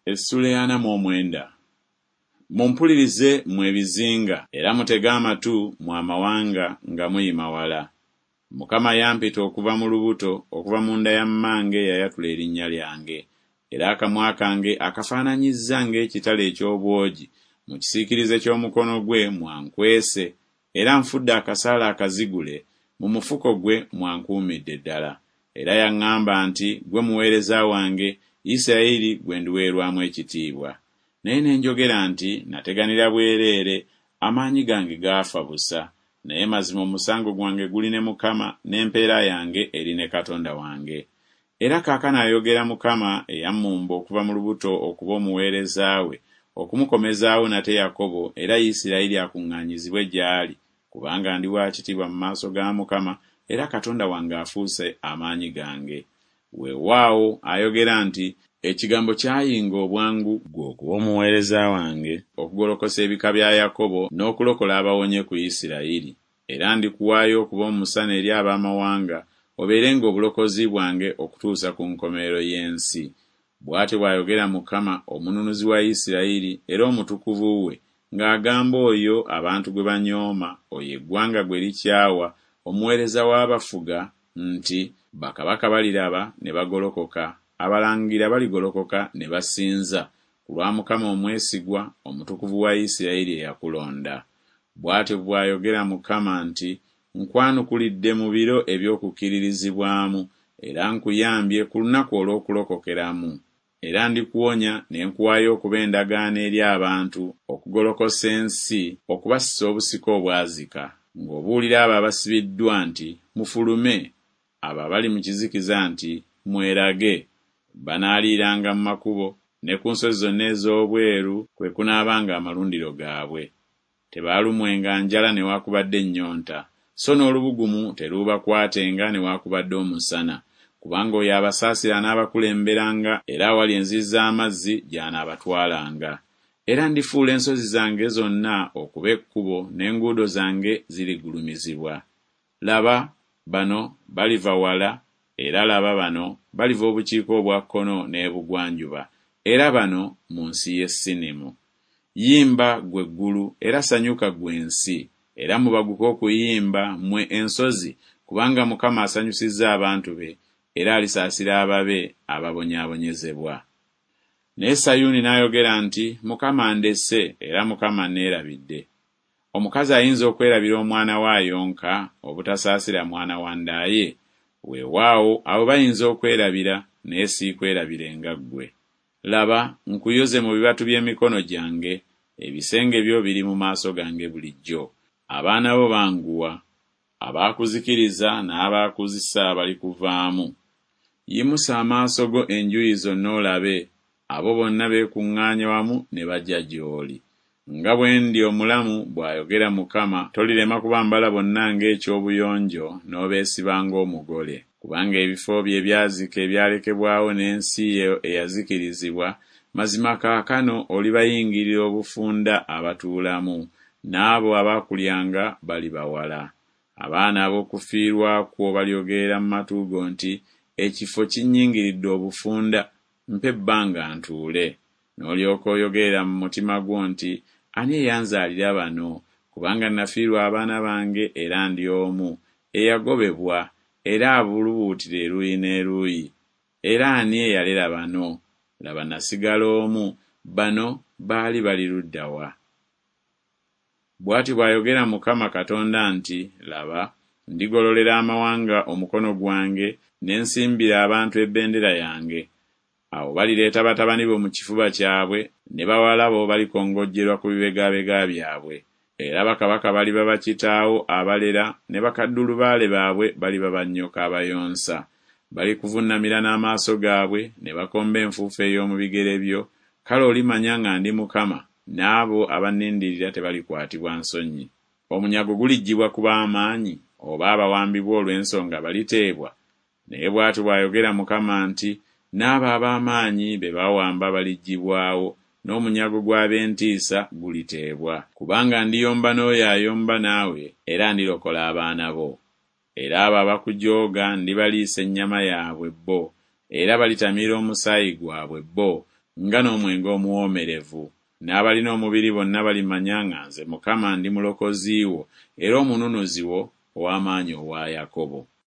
Essula ya 49. Mumpulirize mwebizinga era mutege amatu mu amawanga nga muyima wala. Mukama yampita okuva mu lubuto, okuva mu nda ya mmange yayatula erinnya lyange. Era akamwa kange akafaananyizza ng'ekitala eky'obwogi mu kisiikirize ky'omukono gwe mwankwese, era nfudde akasaala akazigule mu mufuko gwe mwankuumidde ddala. Era yaŋŋamba nti, gwe muweereza wange, Isirayiri gwe ndiweerwamu ekitiibwa. Naye ne njogera nti, nateganira bwereere, amaanyi gange gaafa busa, naye mazima omusango gwange guli ne Mukama, n'empeera yange eri ne Katonda wange. Era kaakano ayogera Mukama eyammumba okuva mu lubuto okuba omuweereza we, okumukomezaawo nate Yakobo, era Isirayiri akuŋŋaanyizibwe gy'ali, kubanga ndi wa kitiibwa mu maaso ga Mukama, era Katonda wange afuuse amaanyi gange. Weewaawo ayogera nti, ekigambo kyayinga obwangu gwe okuba omuweereza wange, okugolokosa ebika bya Yakobo n'okulokola abawonye ku Isirayiri. Era ndikuwaayo okuba omusana eri ab'amawanga, obeerenga obulokozi bwange okutuusa ku nkomerero y'ensi. Bw'atyo bw'ayogera Mukama, omununuzi wa Isirayiri era omutukuvu we, ng'agamba oyo abantu gwe banyooma, oyo eggwanga gwe likyawa, omuweereza w'abafuga, nti, bakabaka baliraba ne bagolokoka, abalangira baligolokoka ne basinza, ku lwa Mukama omwesigwa, omutukuvu wa Isirayiri eyakulonda. Bw'atyo bw'ayogera Mukama nti, nkwanukulidde mu biro eby'okukkiririzibwamu, era nkuyambye ku lunaku olw'okulokokeramu. Era ndikuwonya ne nkuwaayo okuba endagaano eri abantu, okugolokosa ensi, okubasisa obusika obwazika, ng'obuulira abo abasibiddwa nti, mufulume, abo abali mu kizikiza nti, mwerage. Banaaliranga mu makubo, ne ku nsozi zonna ez'obweru kwe kunaabanga amalundiro gaabwe. Tebaalumwenga njala newaakubadde ennyonta, so n'olubugumu teruubakwatenga newaakubadde omusana, kubanga oyo abasaasira n'abakulemberanga, era awali enzizi z'amazzi gy'anaabatwalanga. Era ndifuula ensozi zange zonna okuba ekkubo, n'enguudo zange zirigulumizibwa. Laba, bano baliva wala, era laba bano baliva obukiika obwa kkono n'ebugwanjuba, era bano mu nsi y'e Sinimu. Yimba ggwe eggulu, era sanyuka ggwe ensi, era mubaguke okuyimba mmwe ensozi, kubanga Mukama asanyusizza abantu be, era alisaasira ababe ababonyaabonyezebwa. Naye Sayuuni n'ayogera nti, Mukama andese, era Mukama neerabidde. Omukazi ayinza okwerabira omwana we ayonka, obutasaasira mwana wa ndaaye? Weewaawo abo bayinza okwerabira, naye siikwerabirenga ggwe. Laba, nkuyoze mu bibatu by'emikono gyange, ebisenge byo biri mu maaso gange bulijjo. Abaana bo banguwa, abaakuzikiriza n'abaakuzisa balikuvaamu. Yimusa amaaso go enjuuyi zonna olabe, abo bonna beekuŋŋaanya wamu ne bajja gy'oli. Nga bwe ndi omulamu, bw'ayogera Mukama, tolirema kubambala bonna ng'ekyobuyonjo n'obeesiba ng'omugole. Kubanga ebifo bye ebyazika ebyalekebwawo n'ensi ye eyazikirizibwa, mazima kaakano olibayingirira obufunda abatuulamu, n'abo abaakulyanga balibawala. Abaana ab'okufiirwakwo balyogerera mu matu go nti, ekifo kinnyingiridde obufunda, mpa ebbanga ntuule. N'olyoka oyogerera mu mutima gwo nti, ani eyanzaalira bano? Kubanga nafiirwa abaana bange era ndi omu, eyagobebwa, era abulubuutira eruuyi n'eruuyi. Era ani eyalera bano? Laba nasigala omu, bano baali bali ludda wa? Bw'ati bw'ayogera Mukama Katonda nti, laba, ndigololera amawanga omukono gwange, ne nsimbira abantu ebbendera yange. Awo balireeta batabani bo mu kifuba kyabwe, ne bawala bo balikongojjerwa ku bibegabega byabwe. Era bakabaka baliba bakitaawo abalera, ne bakaddulubaale baabwe baliba bannyoka abayonsa. Balikuvunnamira n'amaaso gaabwe, ne bakomba enfuufu ey'omu bigere byo. Kale olimanya nga ndi Mukama, n'abo abannindirira tebalikwatibwa nsonyi. Omunyago guliggyibwa ku b'amaanyi, oba abawambibwa olw'ensonga baliteebwa? Naye bw'atyo bw'ayogera Mukama nti, n'abo ab'amaanyi be bawamba baliggyibwawo, n'omunyago gw'ab'entiisa guliteebwa. Kubanga ndiyomba n'oyo ayomba naawe, era ndirokola abaana bo. Era abo abakujooga ndibaliisa ennyama yaabwe bo, era balitamira omusaayi gwabwe bo, nga n'omwenge omuwoomerevu. N'abalina omubiri bonna balimanya nga nze Mukama ndi mulokozi wo era omununuzi wo ow'amaanyi owa Yakobo.